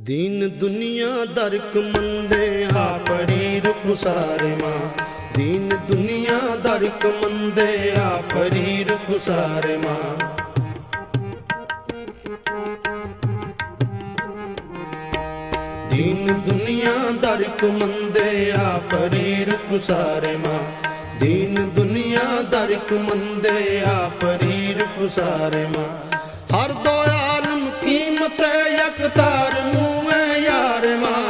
दीन दुनिया दरक मंदे आ परी रुक सारे मां। दीन दुनिया दरक मंदे आ परी रुक सारे मां। दीन दुनिया दरक मंदे आ परी रुक सारे मां। दीन दुनिया दरक मंदे आ परी रुक सारे मां। हर दो आलम कीमत यकतार मुँह यार मां।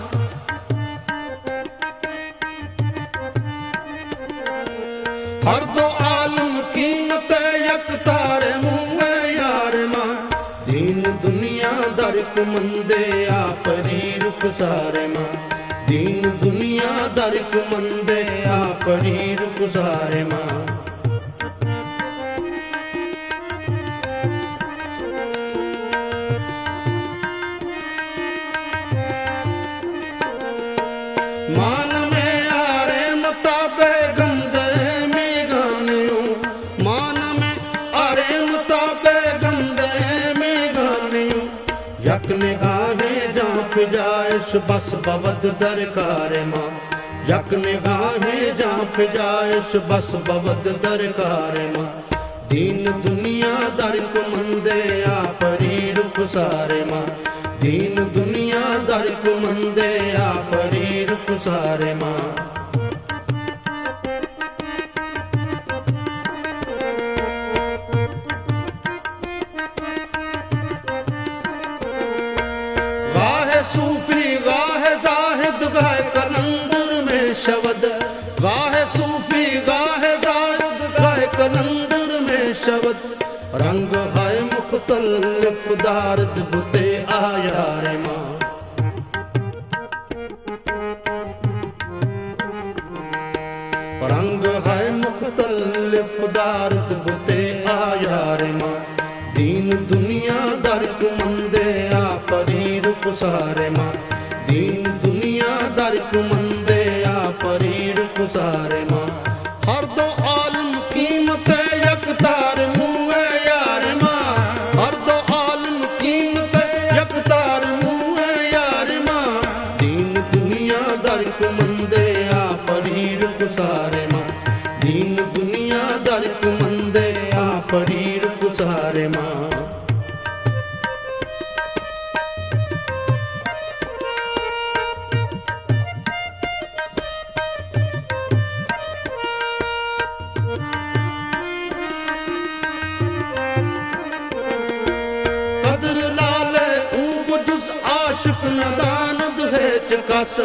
हर दो आलम कीमत यकतार मुँह यार मां। दीन दुनिया दरक मंदे आ परी रुक सारे मां। दीन दुनिया दरक मंदे आ परी रुक सारे मां। मान में आरे मुताबे गमज़े में गानियों। मान में आरे मुताबे गमज़े में गानियों। यक निगाहे जांफ जायश बस बवद दरकार मां। यक निगाहे जांफ जायश बस बवद दरकार मां। दीन दुनिया दरक मंदे आ परी रुक सारे मां। दीन दुनिया दरक मंदे आ परी रुक सारे मां। गाहे सूफी गाहे जाहिद गाहे कलंदर में शबद। गाहे सूफी गाहे जाहिद गाहे कलंदर में शबद। रंग है मुख्तलिफ दारद बुते आया रे मां। रंग है मुख्तलिफ दारद बुते आया रे मां। दीन दुनिया दरक मंदे आ परी रुक सारे मां। दीन दुनिया दरक मंदे आ परी रुक सारे मां। हर दो आलम कीमत यकतार मुँह यार मां। हर दो आलम कीमत यकतार मुँह यार मां। दीन दुनिया दरक मंदे आ परी रुक सारे मां। दीन दुनिया दरक मंदे आ परी रुक सारे मां। कदर लाले ऊब जुस आशिक नदानद है चकस।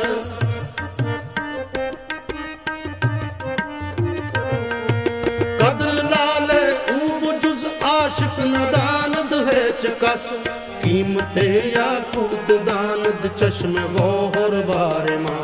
कदर लाले ऊब जुस आशिक नदानद है चकस। कीमते याकूत दानद चश्मे गोहर बारे मां।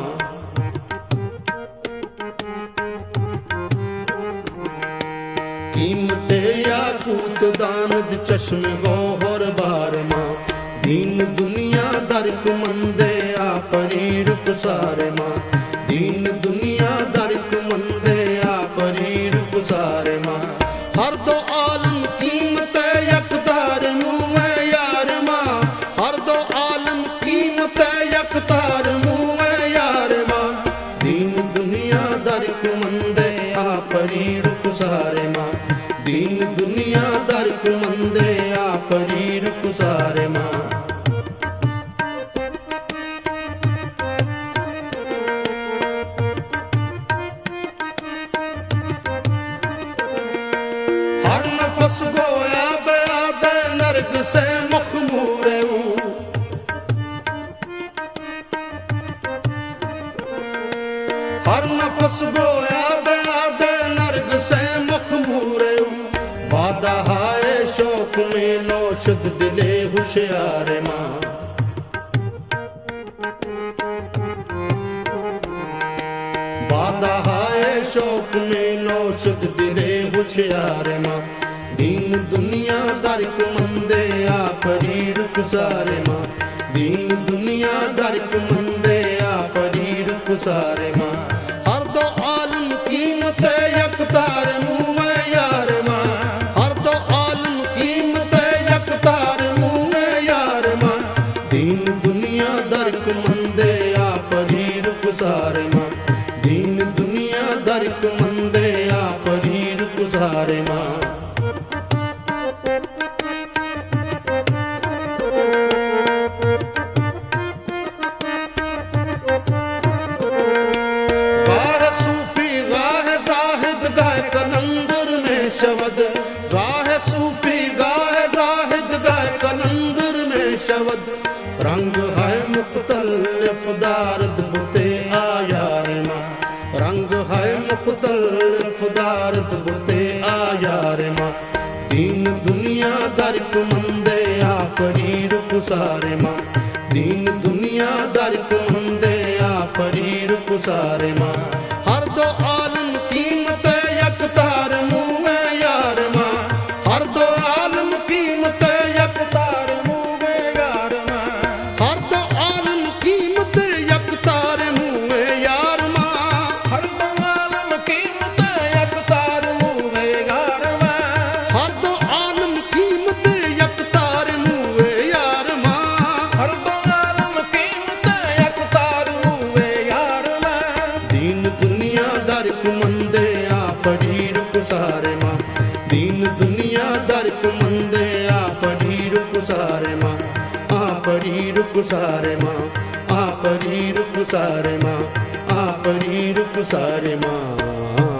कीमते याकूत दानद चश्मे गोहर बार मां। दीन दुनिया दरक मंदे आ परी रुक सारे मां। दीन दुनिया दरक मंदे आ परी रुक सारे मां। हर दो आलम कीमत यकतार मुँह यार मां। हर दो आलम कीमत यकतार मुँह यार मां। दीन दुनिया दरक मंदे आ परी रुक सारे मां। दीन दुनिया दरक मंदे आ परी रुक सारे मां। हर नफस गोया बयाद नरक से मखमूरे हूँ। हर नफस गोया बयाद नरक से मखमूरे हूँ। वादा हाय शौक में नौशद दिले होशियार मां। वादा हाय शौक में नौशद दिले होशियार मां। दीन दुनिया दरक मंदे आ परी रुक सारे मां। दीन दुनिया दरक मंदे आ परी रुक सारे मां। हर दो आलम कीमत यकतार मुँह यार मां। हर दो आलम कीमत यकतार मुँह यार मां। दीन दुनिया दरक मंदे आ परी रुक सारे मां दीन दुनिया दरक मंदे आ परी रुक सारे मां शबद गाह सूफी गाह जाहिद गाह कलंदर में शबद रंग है मुख्तलिफ दारद बुते आयार मां रंग है मुख्तलिफ दारद बुते आयार मां दीन दुनिया दरक मंदे आ परी रुक सारे मां दीन दुनिया दरक मंदे आ परी रुक सारे मां हर दो आलम कीमत यकतार दीन दुनिया दरक मंदे आ परी रुक सारे मां आ परी रुक सारे मां आ परी रुक सारे मां आ परी रुक सारे मां